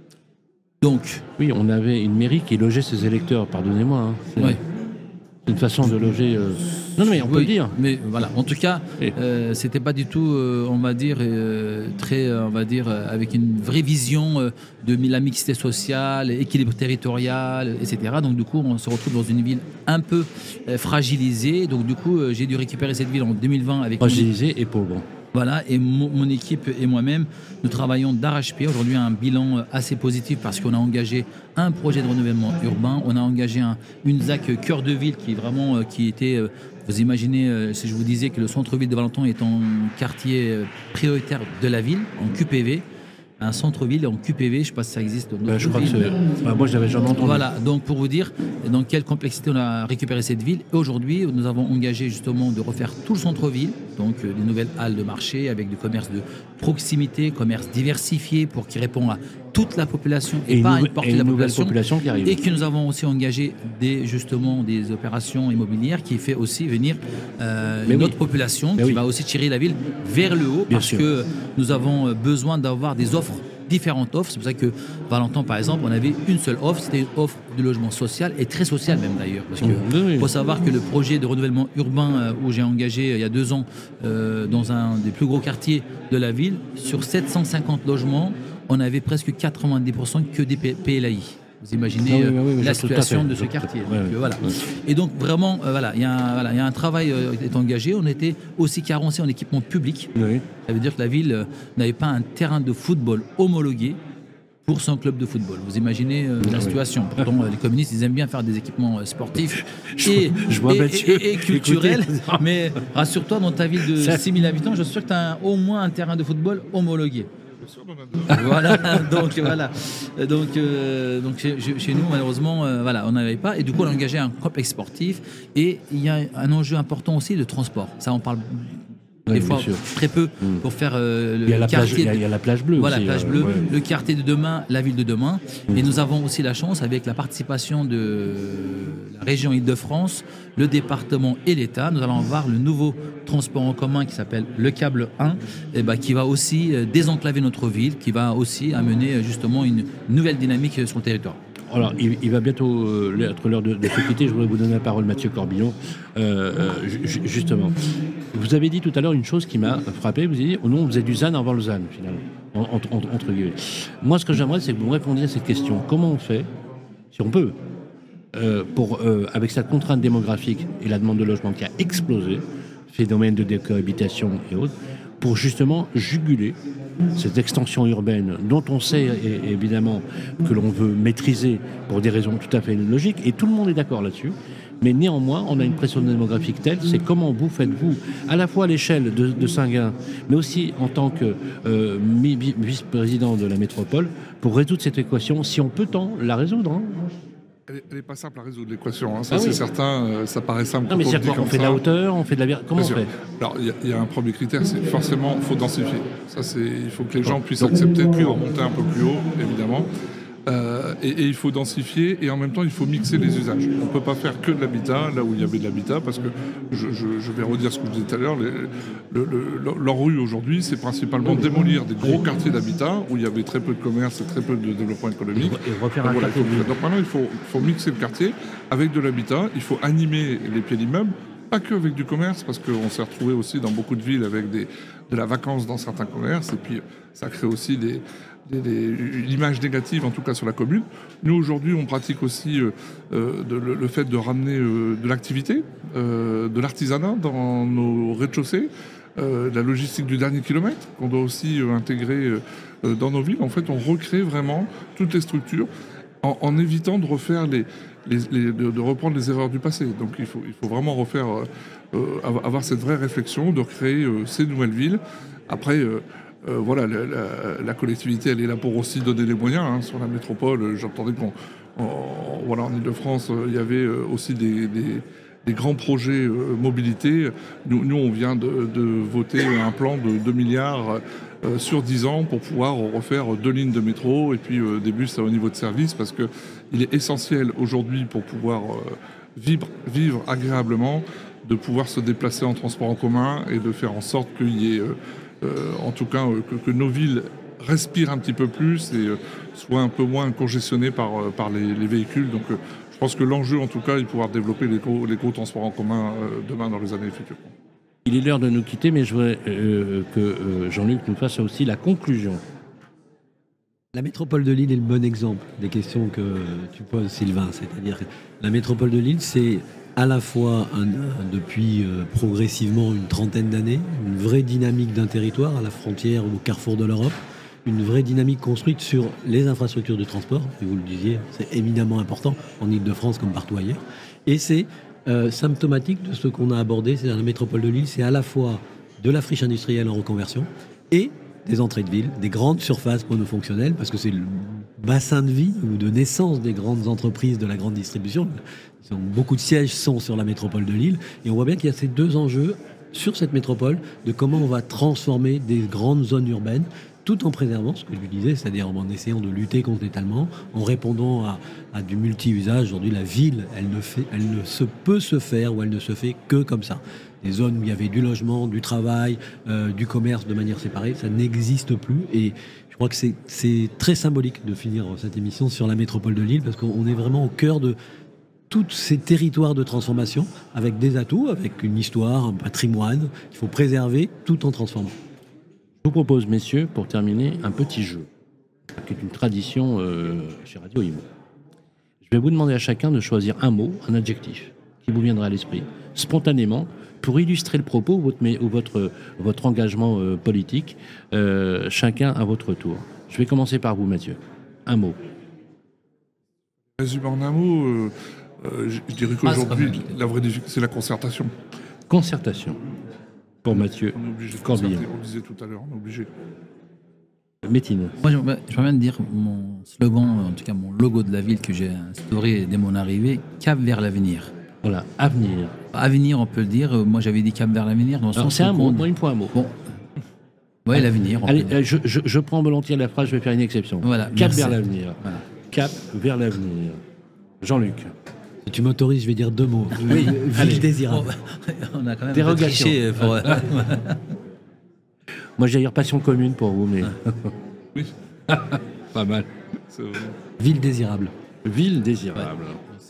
Donc, oui, on avait une mairie qui logeait ses électeurs, pardonnez-moi. Hein, c'est... Oui. Une façon de loger. Euh... Non, mais on oui, peut le dire. Mais voilà, en tout cas, euh, c'était pas du tout, euh, on va dire, euh, très, euh, on va dire, euh, avec une vraie vision euh, de la mixité sociale, équilibre territorial, et cetera. Donc du coup, on se retrouve dans une ville un peu euh, fragilisée. Donc du coup, euh, j'ai dû récupérer cette ville en deux mille vingt avec fragilisée mon... et pauvre. Voilà, et mon, mon équipe et moi-même, nous travaillons d'arrache-pied. Aujourd'hui, un bilan assez positif parce qu'on a engagé un projet de renouvellement urbain. On a engagé un, une Z A C cœur de ville qui vraiment, qui était, vous imaginez, si je vous disais que le centre-ville de Valenton est en quartier prioritaire de la ville, en Q P V. Un centre-ville en Q P V, je ne sais pas si ça existe dans d'autres ben, je crois villes. Que c'est... Bah, moi, je n'avais jamais entendu. Voilà, donc pour vous dire dans quelle complexité on a récupéré cette ville. Et aujourd'hui, nous avons engagé justement de refaire tout le centre-ville, donc euh, des nouvelles halles de marché avec du commerce de proximité, commerce diversifié pour qui répond à toute la population et, et pas à une partie de la population, population qui arrive. Et que nous avons aussi engagé des, justement des opérations immobilières qui fait aussi venir euh, une oui. autre population Mais qui oui. va aussi tirer la ville vers le haut. Bien parce sûr. Que nous avons besoin d'avoir des offres différentes offres. C'est pour ça que Valenton, par exemple, on avait une seule offre, c'était une offre de logement social et très social même d'ailleurs. Parce qu'il oui. faut savoir que le projet de renouvellement urbain euh, où j'ai engagé euh, il y a deux ans euh, dans un des plus gros quartiers de la ville, sur sept cent cinquante logements, on avait presque quatre-vingt-dix pour cent que des P L A I. Vous imaginez ah oui, oui, oui, la situation de ce quartier. Donc, oui, voilà. oui. Et donc vraiment, euh, voilà, il y a un, voilà, y a un travail euh, qui est engagé. On était aussi carencé en équipement public. Oui. Ça veut dire que la ville euh, n'avait pas un terrain de football homologué pour son club de football. Vous imaginez euh, la oui. situation. Pourtant, les communistes, ils aiment bien faire des équipements euh, sportifs et, je vois et, et, et culturels. Mais rassure-toi, dans ta ville de six mille habitants, je suis sûr que tu as au moins un terrain de football homologué. Voilà, donc voilà. Donc, euh, donc chez, chez nous, malheureusement, euh, voilà, on n'avait pas. Et du coup, on a engagé un complexe sportif. Et il y a un enjeu important aussi de transport. Ça, on parle des oui, fois très peu mmh. pour faire euh, le il y a la quartier. Plage, de... Il y a la plage bleue. Voilà, aussi, la plage euh, bleue, ouais. le quartier de demain, la ville de demain. Mmh. Et nous avons aussi la chance, avec la participation de la région Île-de-France, le département et l'État, nous allons avoir le nouveau transport en commun qui s'appelle le câble un, et ben, qui va aussi désenclaver notre ville, qui va aussi amener justement une nouvelle dynamique sur le territoire. Alors, il, il va bientôt euh, être l'heure de, de se quitter. Je voudrais vous donner la parole, Mathieu Corbillon. Euh, euh, ju- justement, vous avez dit tout à l'heure une chose qui m'a frappé. Vous avez dit, oh non, on faisait du ZAN avant le ZAN, finalement, entre, entre, entre guillemets. Moi, ce que j'aimerais, c'est que vous me répondiez à cette question. Comment on fait, si on peut, euh, pour, euh, avec cette contrainte démographique et la demande de logement qui a explosé, phénomène de décohabitation et autres, pour justement juguler cette extension urbaine dont on sait et, évidemment que l'on veut maîtriser pour des raisons tout à fait logiques, et tout le monde est d'accord là-dessus, mais néanmoins on a une pression démographique telle, c'est comment vous faites-vous, à la fois à l'échelle de, de Saint-Gain, mais aussi en tant que euh, vice-président de la métropole, pour résoudre cette équation, si on peut tant la résoudre. Hein. Elle n'est pas simple à résoudre l'équation, hein. Ça ah oui. c'est certain, euh, ça paraît simple. Non mais c'est quoi, on fait ça. De la hauteur, on fait de la... Comment Bien on sûr. fait Alors il y, y a un premier critère, c'est forcément, il faut densifier. Ça, c'est, il faut que les gens puissent accepter, puis remonter un peu plus haut, évidemment. Euh, et, et il faut densifier, et en même temps il faut mixer les usages. On ne peut pas faire que de l'habitat là où il y avait de l'habitat, parce que je, je, je vais redire ce que je disais tout à l'heure, les, le, le, l'Enrue aujourd'hui c'est principalement démolir des gros quartiers d'habitat où il y avait très peu de commerce et très peu de développement économique. Et refaire un donc, voilà, quartier. Il faut, donc maintenant il faut, faut mixer le quartier avec de l'habitat, il faut animer les pieds d'immeubles, pas que avec du commerce, parce qu'on s'est retrouvé aussi dans beaucoup de villes avec des, de la vacance dans certains commerces, et puis ça crée aussi des l'image négative en tout cas sur la commune. Nous aujourd'hui on pratique aussi euh, de, le, le fait de ramener euh, de l'activité, euh, de l'artisanat dans nos rez-de-chaussée, euh, de la logistique du dernier kilomètre qu'on doit aussi euh, intégrer euh, dans nos villes. En fait on recrée vraiment toutes les structures en, en évitant de refaire les, les, les de, de reprendre les erreurs du passé. Donc il faut, il faut vraiment refaire euh, avoir cette vraie réflexion de recréer euh, ces nouvelles villes. Après euh, Euh, voilà, la, la, la collectivité, elle est là pour aussi donner les moyens. Hein. Sur la métropole, j'entendais qu'en en, voilà, en Ile-de-France, euh, il y avait euh, aussi des, des, des grands projets euh, mobilité. Nous, nous, on vient de, de voter un plan de deux milliards euh, sur dix ans pour pouvoir refaire deux lignes de métro et puis euh, des bus à haut niveau de service, parce qu'il est essentiel aujourd'hui pour pouvoir euh, vivre, vivre agréablement, de pouvoir se déplacer en transport en commun et de faire en sorte qu'il y ait... Euh, Euh, en tout cas euh, que, que nos villes respirent un petit peu plus et euh, soient un peu moins congestionnées par, euh, par les, les véhicules. Donc euh, je pense que l'enjeu en tout cas est de pouvoir développer les gros, les gros transports en commun euh, demain dans les années futures. Il est l'heure de nous quitter, mais je voudrais euh, que euh, Jean-Luc nous fasse aussi la conclusion. La métropole de Lille est le bon exemple des questions que tu poses, Sylvain. C'est-à-dire que la métropole de Lille, c'est à la fois, un, depuis euh, progressivement une trentaine d'années, une vraie dynamique d'un territoire à la frontière ou au carrefour de l'Europe, une vraie dynamique construite sur les infrastructures de transport, et vous le disiez, c'est éminemment important en Ile-de-France comme partout ailleurs, et c'est euh, symptomatique de ce qu'on a abordé, c'est-à-dire la métropole de Lille, c'est à la fois de la friche industrielle en reconversion et des entrées de ville, des grandes surfaces monofonctionnelles, parce que c'est le bassin de vie ou de naissance des grandes entreprises de la grande distribution. Beaucoup de sièges sont sur la métropole de Lille, et on voit bien qu'il y a ces deux enjeux sur cette métropole de comment on va transformer des grandes zones urbaines tout en préservant ce que je lui disais, c'est-à-dire en essayant de lutter contre l'étalement, en répondant à, à du multi-usage. Aujourd'hui, la ville, elle ne, fait, elle ne se peut se faire ou elle ne se fait que comme ça. Des zones où il y avait du logement, du travail, euh, du commerce de manière séparée, ça n'existe plus. Et je crois que c'est, c'est très symbolique de finir cette émission sur la métropole de Lille, parce qu'on est vraiment au cœur de tous ces territoires de transformation, avec des atouts, avec une histoire, un patrimoine qu'il faut préserver tout en transformant. Je vous propose, messieurs, pour terminer, un petit jeu, qui est une tradition euh, chez Radio Imo. Je vais vous demander à chacun de choisir un mot, un adjectif, qui vous viendra à l'esprit, spontanément, pour illustrer le propos ou votre, ou votre, votre engagement euh, politique, euh, chacun à votre tour. Je vais commencer par vous, Mathieu. Un mot. Résumer en un mot, euh, euh, je, je dirais qu'aujourd'hui, ah, la vraie difficulté, c'est la concertation. Concertation. Pour Mathieu Corbillon. On disait tout à l'heure, on est obligé. Métine. Moi, je viens de dire mon slogan, en tout cas mon logo de la ville que j'ai instauré dès mon arrivée, Cap vers l'avenir. Voilà, avenir. Avenir, on peut le dire. Moi, j'avais dit Cap vers l'avenir. Dans le Alors, sens c'est un mot, on... moi, il me faut un mot. Bon. Oui, l'avenir. Allez, je, je, je prends volontiers la phrase, je vais faire une exception. Voilà, Cap merci. vers l'avenir. Voilà. Cap vers l'avenir. Jean-Luc. Si tu m'autorises, je vais dire deux mots. Oui, ville désirable. On a quand même dérogation. Pour... Moi, j'ai dire passion commune pour vous, mais. Oui. Pas mal. Ville désirable. Ville désirable.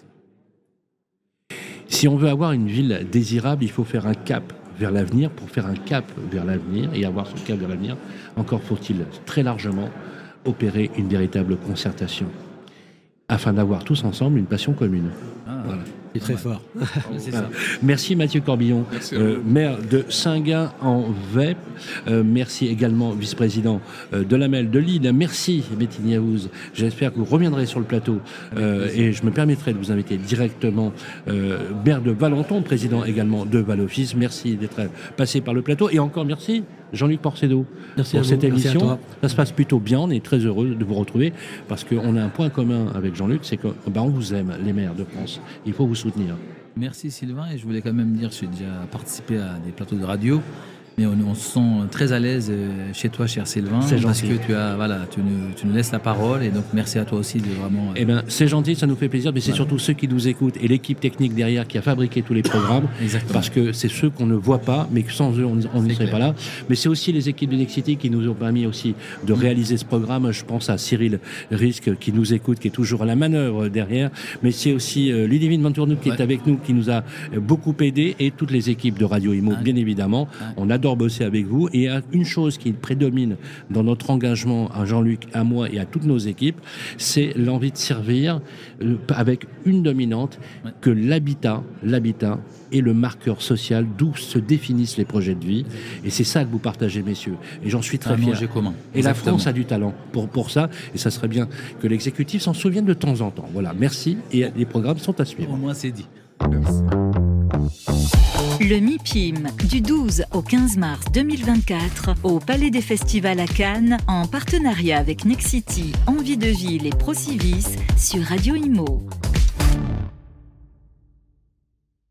Ouais. Si on veut avoir une ville désirable, il faut faire un cap vers l'avenir. Pour faire un cap vers l'avenir et avoir ce cap vers l'avenir, encore faut-il très largement opérer une véritable concertation afin d'avoir tous ensemble une passion commune. Ah, voilà. C'est très fort. C'est Voilà. ça. Merci Mathieu Corbillon, Merci euh, maire de Saint-Gain-en-Vep. Euh, merci également vice-président euh, de la M E L de Lille. Merci Betty Niaouz. J'espère que vous reviendrez sur le plateau euh, et je me permettrai de vous inviter directement euh, maire de Valenton, président également de Valoffice. Merci d'être passé par le plateau et encore merci Jean-Luc Porcedo Merci pour à vous. cette Merci à émission. toi. Ça se passe plutôt bien, on est très heureux de vous retrouver parce qu'on a un point commun avec Jean-Luc, c'est qu'on bah, on vous aime, les maires de France. Il faut vous soutenir. Merci Sylvain, et je voulais quand même dire, j'ai déjà participé à des plateaux de radio, mais on, on se sent très à l'aise chez toi, cher Sylvain, C'est parce gentil. que tu as, voilà, tu nous, tu nous laisses la parole, et donc merci à toi aussi de vraiment. Eh ben, c'est gentil, ça nous fait plaisir, mais c'est Voilà. surtout ceux qui nous écoutent et l'équipe technique derrière qui a fabriqué tous les programmes, Exactement. parce que c'est ceux qu'on ne voit pas, mais que sans eux, on on ne C'est serait clair. pas là. Mais c'est aussi les équipes de Nexity qui nous ont permis aussi de réaliser ce programme. Je pense à Cyril Risque qui nous écoute, qui est toujours à la manœuvre derrière, mais c'est aussi euh, Ludivine Venturnou qui est Ouais. avec nous, qui nous a euh, beaucoup aidé, et toutes les équipes de Radio Imo, Ouais. bien évidemment. Ouais. On adore bosser avec vous, et il y a une chose qui prédomine dans notre engagement à Jean-Luc, à moi et à toutes nos équipes, c'est l'envie de servir euh, avec une dominante, Ouais. que l'habitat, l'habitat est le marqueur social d'où se définissent les projets de vie. Et c'est ça que vous partagez, messieurs. Et j'en suis très un fier. manger commun. Et la Exactement. France a du talent pour, pour ça. Et ça serait bien que l'exécutif s'en souvienne de temps en temps. Voilà, merci. Et les programmes sont à suivre. Au moins c'est dit. Merci. Le MIPIM, du douze au quinze mars deux mille vingt-quatre, au Palais des Festivals à Cannes, en partenariat avec Nexity, Envie de Ville et Procivis, sur Radio Imo.